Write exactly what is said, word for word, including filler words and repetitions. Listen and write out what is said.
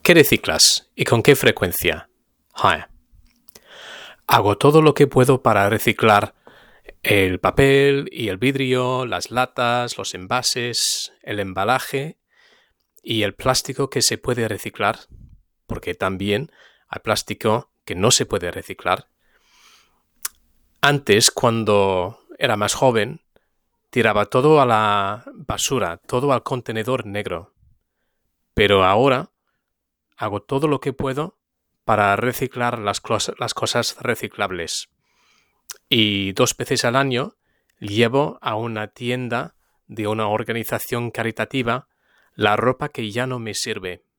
¿Qué reciclas y con qué frecuencia? Hi. Hago todo lo que puedo para reciclar el papel y el vidrio, las latas, los envases, el embalaje y el plástico que se puede reciclar, porque también hay plástico que no se puede reciclar. Antes, cuando era más joven, tiraba todo a la basura, todo al contenedor negro. Pero ahora hago todo lo que puedo para reciclar las, clos- las cosas reciclables. Y dos veces al año llevo a una tienda de una organización caritativa la ropa que ya no me sirve.